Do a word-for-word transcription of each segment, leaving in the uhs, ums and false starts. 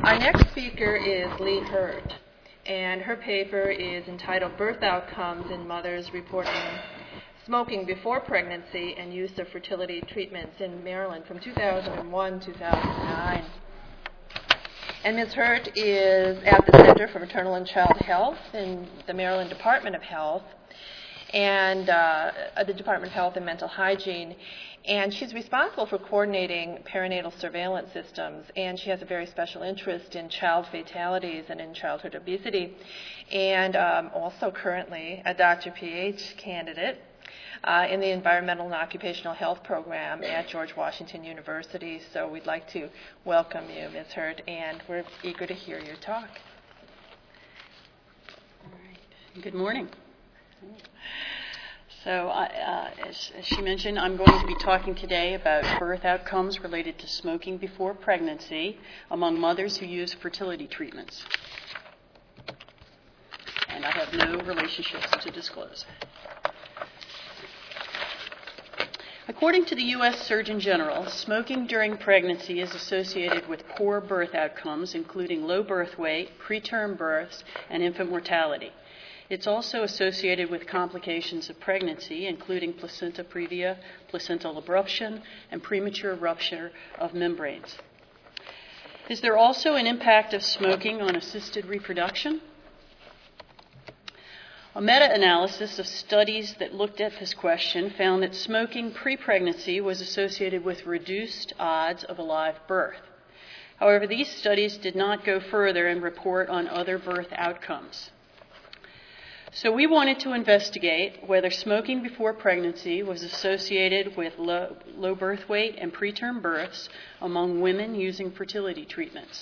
Our next speaker is Lee Hurt, and her paper is entitled Birth Outcomes in Mothers Reporting Smoking Before Pregnancy and Use of Fertility Treatments in Maryland from two thousand one to two thousand nine. And Miz Hurt is at the Center for Maternal and Child Health in the Maryland Department of Health and uh, the Department of Health and Mental Hygiene. And she's responsible for coordinating perinatal surveillance systems, and she has a very special interest in child fatalities and in childhood obesity, and um, also currently a Doctor P H candidate uh, in the Environmental and Occupational Health Program at George Washington University. So we'd like to welcome you, Miz Hurt, and we're eager to hear your talk. All right. Good morning. So, uh, as, as she mentioned, I'm going to be talking today about birth outcomes related to smoking before pregnancy among mothers who use fertility treatments. And I have no relationships to disclose. According to the U S Surgeon General, smoking during pregnancy is associated with poor birth outcomes, including low birth weight, preterm births, and infant mortality. It's also associated with complications of pregnancy, including placenta previa, placental abruption, and premature rupture of membranes. Is there also an impact of smoking on assisted reproduction? A meta-analysis of studies that looked at this question found that smoking pre-pregnancy was associated with reduced odds of a live birth. However, these studies did not go further and report on other birth outcomes. So we wanted to investigate whether smoking before pregnancy was associated with low, low birth weight and preterm births among women using fertility treatments.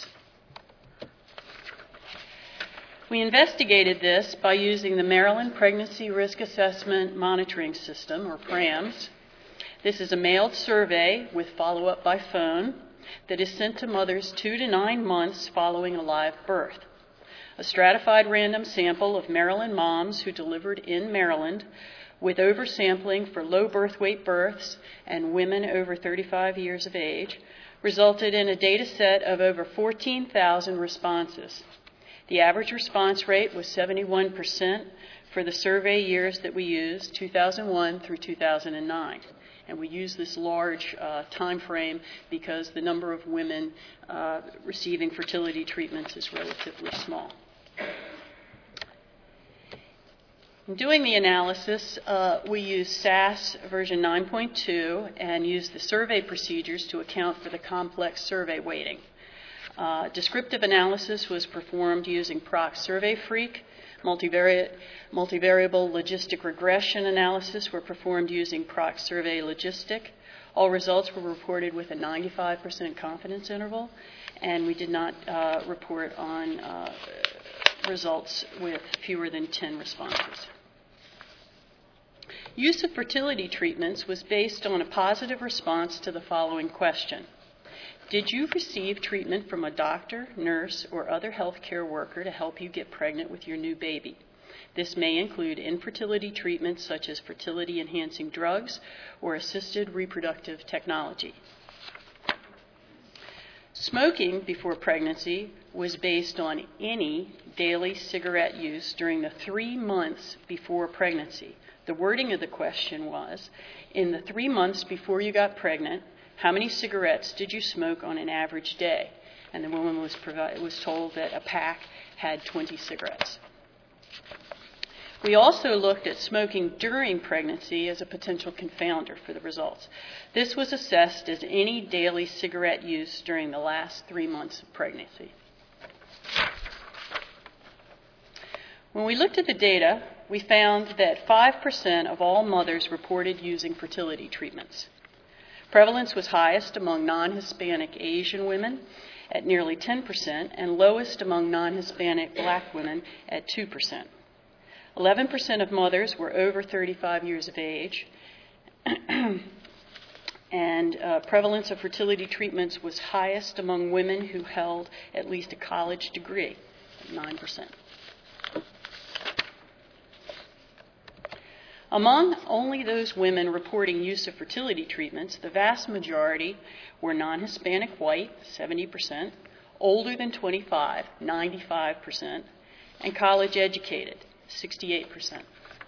We investigated this by using the Maryland Pregnancy Risk Assessment Monitoring System, or PRAMS. This is a mailed survey with follow-up by phone that is sent to mothers two to nine months following a live birth. A stratified random sample of Maryland moms who delivered in Maryland with oversampling for low birth weight births and women over thirty-five years of age resulted in a data set of over fourteen thousand responses. The average response rate was seventy-one percent for the survey years that we used, two thousand one through two thousand nine. And we use this large uh, time frame because the number of women uh, receiving fertility treatments is relatively small. In doing the analysis, uh, we used S A S version nine point two and used the survey procedures to account for the complex survey weighting. Uh, descriptive analysis was performed using Proc Survey Freak. Multivariate, multivariable logistic regression analysis were performed using Proc Survey Logistic. All results were reported with a ninety-five percent confidence interval, and we did not uh, report on uh, results with fewer than ten responses. Use of fertility treatments was based on a positive response to the following question. Did you receive treatment from a doctor, nurse, or other healthcare worker to help you get pregnant with your new baby? This may include infertility treatments such as fertility-enhancing drugs or assisted reproductive technology. Smoking before pregnancy was based on any daily cigarette use during the three months before pregnancy. The wording of the question was, in the three months before you got pregnant, how many cigarettes did you smoke on an average day? And the woman was, provi- was told that a pack had twenty cigarettes. We also looked at smoking during pregnancy as a potential confounder for the results. This was assessed as any daily cigarette use during the last three months of pregnancy. When we looked at the data, we found that five percent of all mothers reported using fertility treatments. Prevalence was highest among non-Hispanic Asian women at nearly ten percent and lowest among non-Hispanic Black women at two percent. eleven percent of mothers were over thirty-five years of age, and uh, prevalence of fertility treatments was highest among women who held at least a college degree, nine percent. Among only those women reporting use of fertility treatments, the vast majority were non-Hispanic white, seventy percent, older than twenty-five, ninety-five percent, and college educated, sixty-eight percent.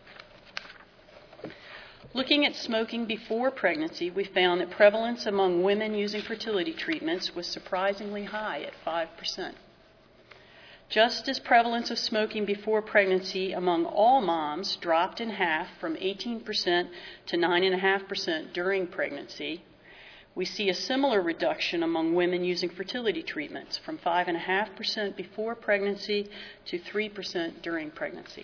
Looking at smoking before pregnancy, we found that prevalence among women using fertility treatments was surprisingly high at five percent. Just as prevalence of smoking before pregnancy among all moms dropped in half from eighteen percent to nine point five percent during pregnancy, we see a similar reduction among women using fertility treatments from five point five percent before pregnancy to three percent during pregnancy.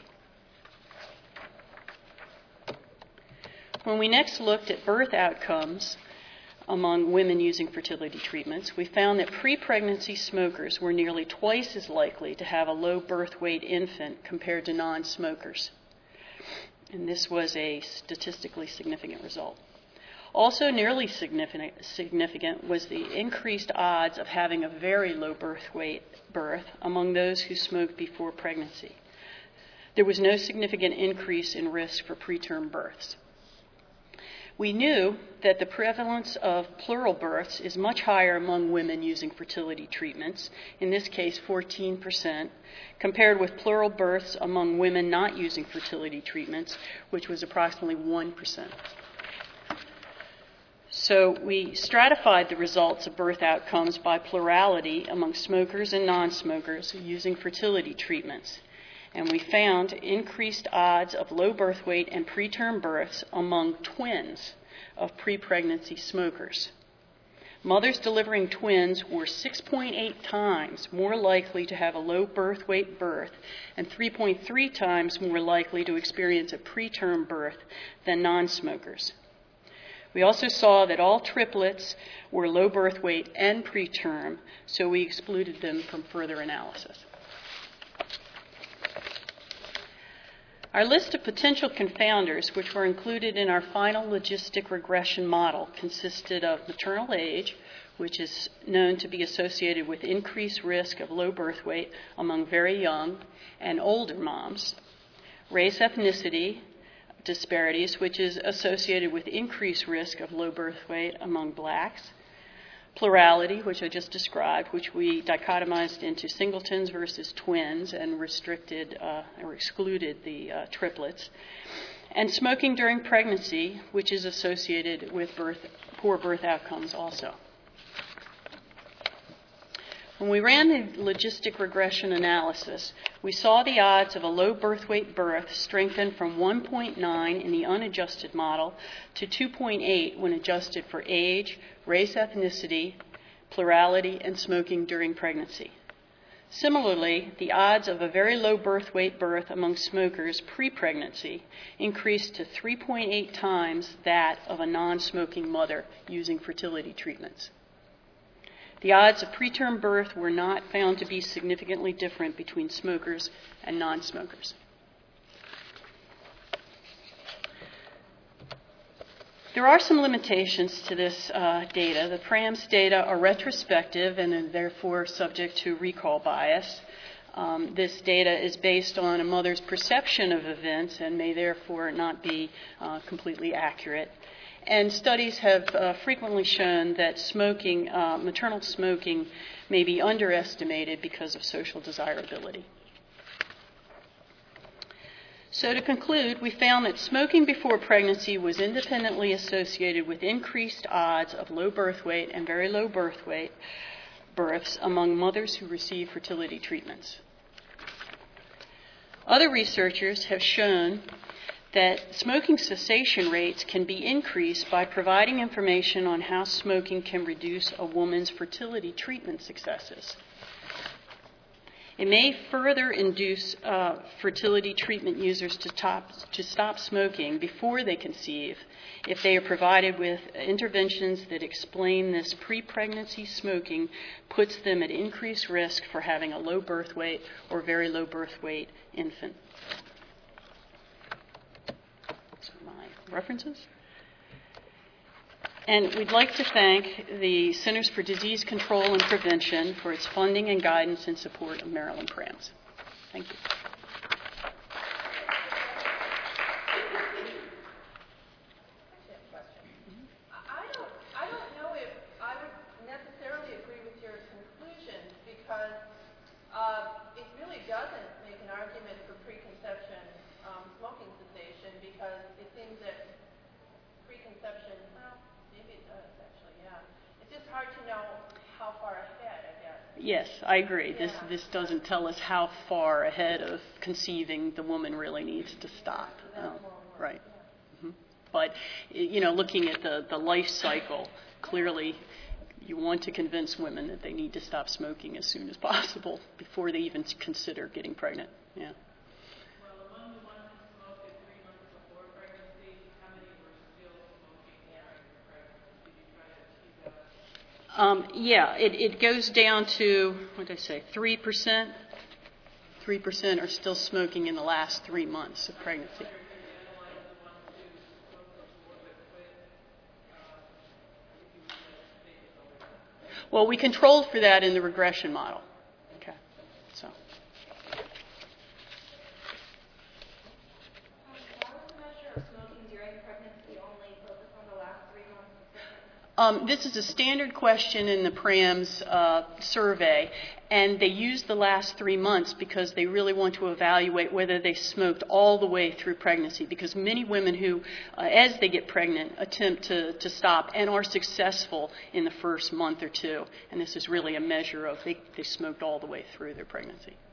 When we next looked at birth outcomes among women using fertility treatments, we found that pre-pregnancy smokers were nearly twice as likely to have a low birth weight infant compared to non-smokers. And this was a statistically significant result. Also nearly significant, significant was the increased odds of having a very low birth weight birth among those who smoked before pregnancy. There was no significant increase in risk for preterm births. We knew that the prevalence of plural births is much higher among women using fertility treatments, in this case fourteen percent, compared with plural births among women not using fertility treatments, which was approximately one percent. So we stratified the results of birth outcomes by plurality among smokers and non-smokers using fertility treatments. And we found increased odds of low birth weight and preterm births among twins of pre-pregnancy smokers. Mothers delivering twins were six point eight times more likely to have a low birth weight birth and three point three times more likely to experience a preterm birth than non-smokers. We also saw that all triplets were low birth weight and preterm, so we excluded them from further analysis. Our list of potential confounders, which were included in our final logistic regression model, consisted of maternal age, which is known to be associated with increased risk of low birth weight among very young and older moms, race ethnicity disparities, which is associated with increased risk of low birth weight among blacks, plurality, which I just described, which we dichotomized into singletons versus twins and restricted uh, or excluded the uh, triplets, and smoking during pregnancy, which is associated with birth, poor birth outcomes also. When we ran the logistic regression analysis, we saw the odds of a low birth weight birth strengthen from one point nine in the unadjusted model to two point eight when adjusted for age, race ethnicity, plurality, and smoking during pregnancy. Similarly, the odds of a very low birth weight birth among smokers pre-pregnancy increased to three point eight times that of a non-smoking mother using fertility treatments. The odds of preterm birth were not found to be significantly different between smokers and non-smokers. There are some limitations to this uh, data. The PRAMS data are retrospective and are therefore subject to recall bias. Um, this data is based on a mother's perception of events and may therefore not be uh, completely accurate. And studies have uh, frequently shown that smoking, uh, maternal smoking, may be underestimated because of social desirability. So to conclude, we found that smoking before pregnancy was independently associated with increased odds of low birth weight and very low birth weight births among mothers who receive fertility treatments. Other researchers have shown that smoking cessation rates can be increased by providing information on how smoking can reduce a woman's fertility treatment successes. It may further induce uh, fertility treatment users to, top, to stop smoking before they conceive if they are provided with interventions that explain this pre-pregnancy smoking puts them at increased risk for having a low birth weight or very low birth weight infant. References. And we'd like to thank the Centers for Disease Control and Prevention for its funding and guidance in support of Maryland PRAMS. Thank you. I don't, I don't know if I would necessarily agree with your conclusions because because uh, it really doesn't make an argument for preconception um, smoking cessation, because it seems that preconception, well, maybe it does actually, yeah. It's just hard to know how far ahead, I guess. Yes, I agree. Yeah. This this doesn't tell us how far ahead of conceiving the woman really needs to stop. Yeah, Um, right. Mm-hmm. But, you know, looking at the, the life cycle, clearly you want to convince women that they need to stop smoking as soon as possible before they even consider getting pregnant. Yeah. Well, among the ones who smoked at three months before pregnancy, how many were still smoking during pregnancy? Did you try to achieve that? Um, yeah, it, it goes down to, what did I say, three percent? three percent are still smoking in the last three months of pregnancy. Well, we controlled for that in the regression model. Okay, so. Why was the measure of smoking during pregnancy only focused on the last three months of pregnancy? Um, this is a standard question in the PRAMS uh, survey, and they use the last three months because they really want to evaluate whether they smoked all the way through pregnancy, because many women who, uh, as they get pregnant, attempt to, to stop and are successful in the first month or two, and this is really a measure of they, they smoked all the way through their pregnancy.